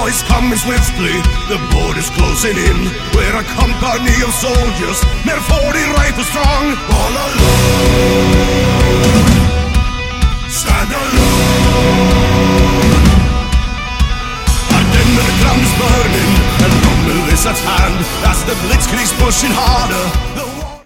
is coming swiftly, the border's closing in. We're a company of soldiers, med 40 rifles strong. All alone, stand alone. Our dinner ground is burning, and rumble is at hand. As the blitzkrieg's pushing harder,